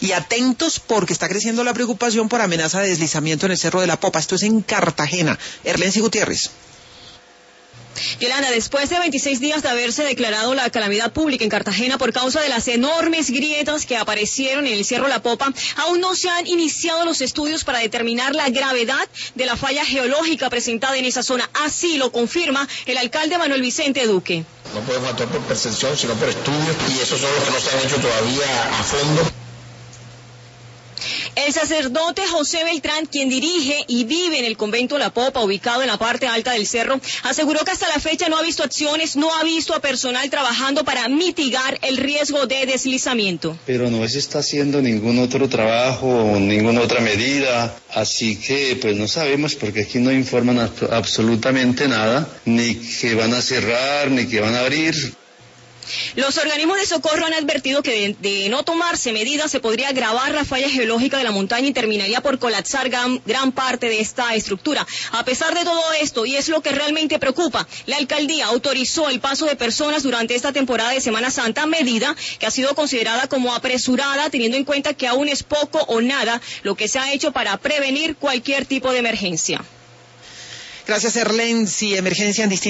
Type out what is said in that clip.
Y atentos porque está creciendo la preocupación por amenaza de deslizamiento en el Cerro de la Popa. Esto es en Cartagena. Erlensi Gutiérrez. Yolanda, después de 26 días de haberse declarado la calamidad pública en Cartagena por causa de las enormes grietas que aparecieron en el Cerro La Popa, aún no se han iniciado los estudios para determinar la gravedad de la falla geológica presentada en esa zona. Así lo confirma el alcalde Manuel Vicente Duque. No podemos actuar por percepción, sino por estudios, y esos son los que no se han hecho todavía a fondo. El sacerdote José Beltrán, quien dirige y vive en el convento La Popa, ubicado en la parte alta del cerro, aseguró que hasta la fecha no ha visto acciones, no ha visto a personal trabajando para mitigar el riesgo de deslizamiento. Pero no se está haciendo ningún otro trabajo, ninguna otra medida, así que pues no sabemos porque aquí no informan absolutamente nada, ni que van a cerrar, ni que van a abrir. Los organismos de socorro han advertido que de no tomarse medidas se podría agravar la falla geológica de la montaña y terminaría por colapsar gran parte de esta estructura. A pesar de todo esto, y es lo que realmente preocupa, la alcaldía autorizó el paso de personas durante esta temporada de Semana Santa, medida que ha sido considerada como apresurada, teniendo en cuenta que aún es poco o nada lo que se ha hecho para prevenir cualquier tipo de emergencia. Gracias, Erlensi. Emergencia en distintas